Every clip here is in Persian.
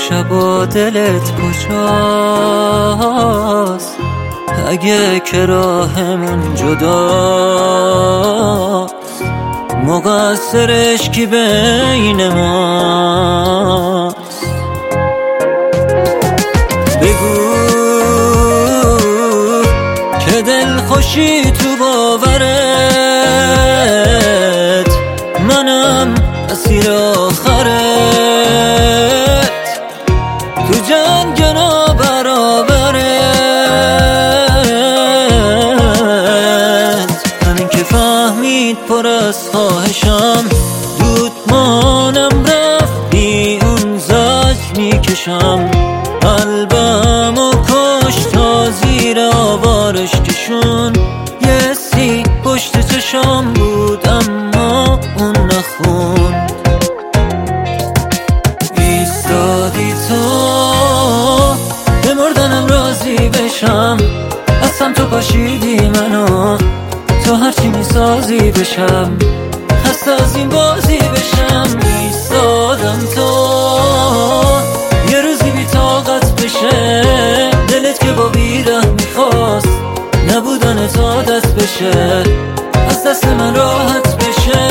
شبا دلت کجاست؟ اگه که راهمون جداست، مقصرش کی بین ماست؟ بگو که دل خوشی تو باورت، منم اسیر آخرت، تو جنگ نابرابرت. همین که فهمید پر از خواهشم، دود مانم رفت بی اون زج میکشم. قلبم و کش تا زیر آوارش کشون، یه سی پشت چشام بود اما اون نخوند. ایستادی تو به مردنم راضی بشم، اصلا تو پاشیدی منو تو هرچی میسازی بشم، خسته از این بازی بشم. ایستادم تو یه روزی بی طاقت بشه، دلت که با بیره میخواست نبودن عادت بشه، از دست من راحت بشه.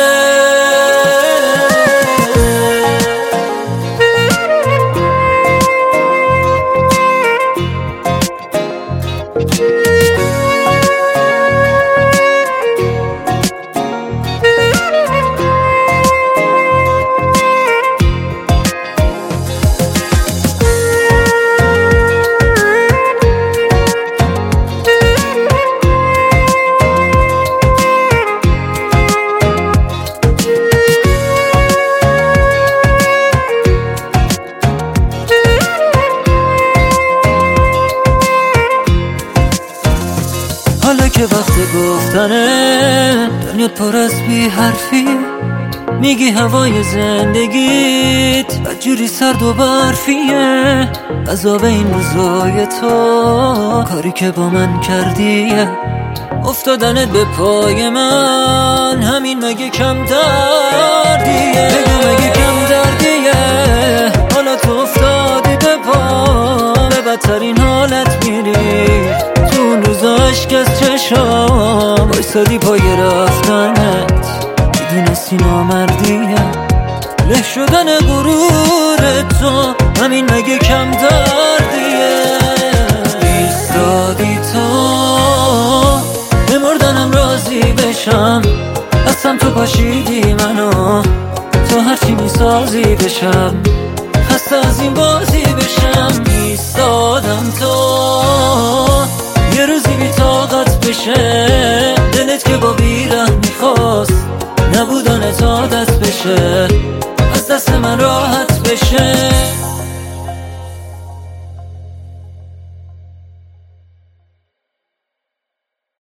حالا که وقت گفتنه، دنیا پر از بی حرفی، میگی هوای زندگیت بدجوری سرد و برفیه. عذاب این روزای تو کاری که با من کردیه، افتادنت به پای من همین مگه کم دردیه؟ بگو مگه کم دردیه؟ حالا تو افتادی به پا، به بدترین حالت میری، تو اون روزا عشق از چشام بایستادی پای رفتنت، میدونستی نامردیه. له شدن غرور تو همین مگه کم دردیه؟ ایستادی تو به مردنم راضی بشم، اصلا تو پاشیدی منو تو هرچی میسازی بشم، خسته از این بازی بشم. ایستادم تو یه روزی بی طاقت بشه، دلت که با بیره میخواست نبودن عادت بشه، از دست من راحت بشه.